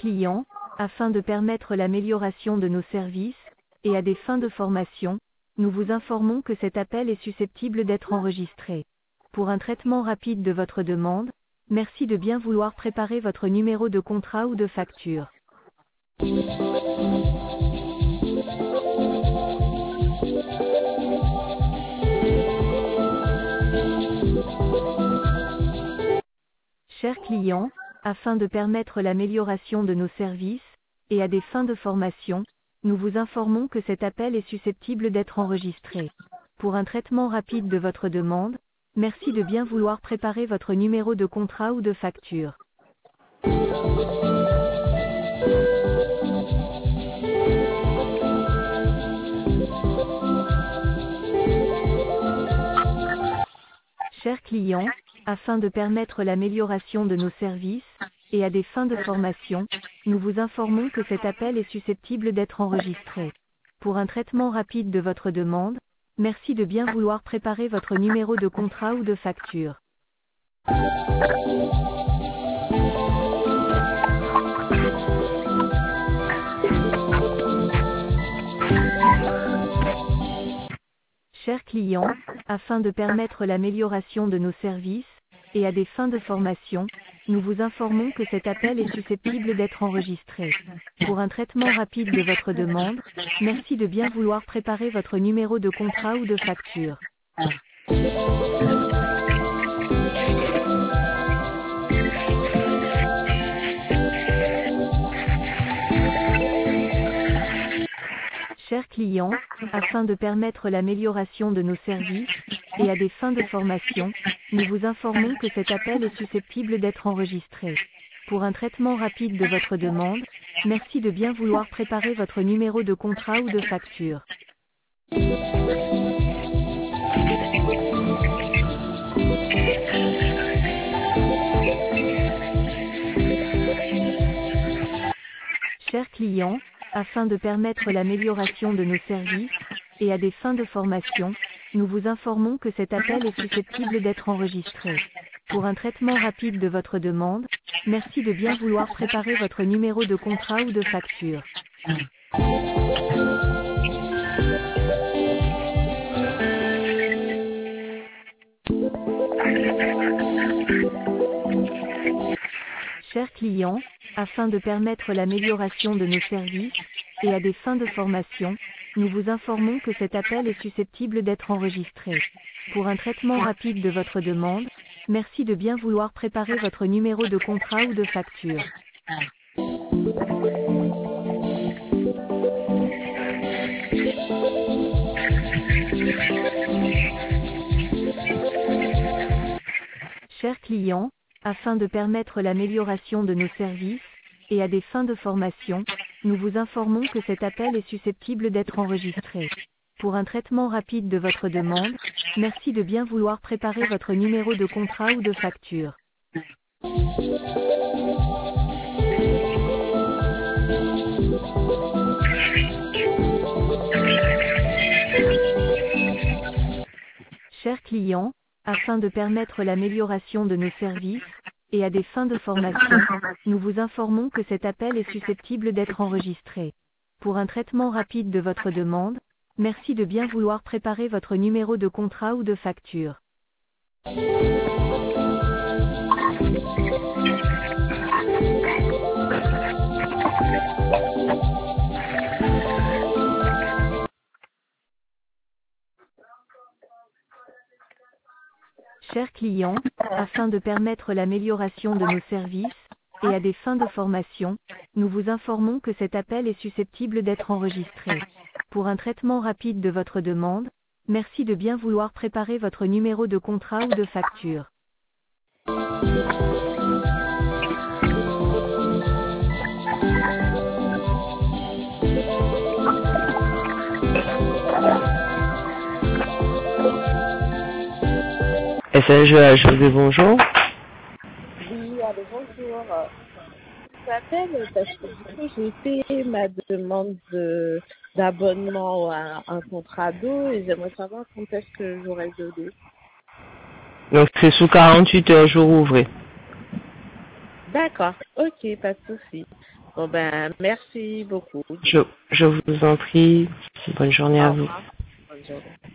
clients, afin de permettre l'amélioration de nos services, et à des fins de formation, nous vous informons que cet appel est susceptible d'être enregistré. Pour un traitement rapide de votre demande, merci de bien vouloir préparer votre numéro de contrat ou de facture. Chers clients, afin de permettre l'amélioration de nos services, et à des fins de formation, nous vous informons que cet appel est susceptible d'être enregistré. Pour un traitement rapide de votre demande, merci de bien vouloir préparer votre numéro de contrat ou de facture. Chers clients, afin de permettre l'amélioration de nos services, et à des fins de formation, nous vous informons que cet appel est susceptible d'être enregistré. Pour un traitement rapide de votre demande, merci de bien vouloir préparer votre numéro de contrat ou de facture. Chers clients, afin de permettre l'amélioration de nos services, et à des fins de formation, nous vous informons que cet appel est susceptible d'être enregistré. Pour un traitement rapide de votre demande, merci de bien vouloir préparer votre numéro de contrat ou de facture. Chers clients, afin de permettre l'amélioration de nos services, et à des fins de formation, nous vous informons que cet appel est susceptible d'être enregistré. Pour un traitement rapide de votre demande, merci de bien vouloir préparer votre numéro de contrat ou de facture. Chers clients, afin de permettre l'amélioration de nos services, et à des fins de formation, nous vous informons que cet appel est susceptible d'être enregistré. Pour un traitement rapide de votre demande, merci de bien vouloir préparer votre numéro de contrat ou de facture. Chers clients, afin de permettre l'amélioration de nos services, et à des fins de formation, nous vous informons que cet appel est susceptible d'être enregistré. Pour un traitement rapide de votre demande, merci de bien vouloir préparer votre numéro de contrat ou de facture. Chers clients, afin de permettre l'amélioration de nos services, et à des fins de formation, nous vous informons que cet appel est susceptible d'être enregistré. Pour un traitement rapide de votre demande, merci de bien vouloir préparer votre numéro de contrat ou de facture. Chers clients, afin de permettre l'amélioration de nos services, et à des fins de formation, nous vous informons que cet appel est susceptible d'être enregistré. Pour un traitement rapide de votre demande, merci de bien vouloir préparer votre numéro de contrat ou de facture. Chers clients, afin de permettre l'amélioration de nos services, et à des fins de formation, nous vous informons que cet appel est susceptible d'être enregistré. Pour un traitement rapide de votre demande, merci de bien vouloir préparer votre numéro de contrat ou de facture. SNGHV, bonjour. Oui, allô, bonjour. Je m'appelle parce que du coup, j'ai fait ma demande d'abonnement à un contrat d'eau et j'aimerais savoir quand est-ce que j'aurai de l'eau. Donc c'est sous 48 heures jour ouvré. D'accord, ok, pas de souci. Bon, ben, merci beaucoup. Je vous en prie. Bonne journée à Au vous. revoir. Bonne journée.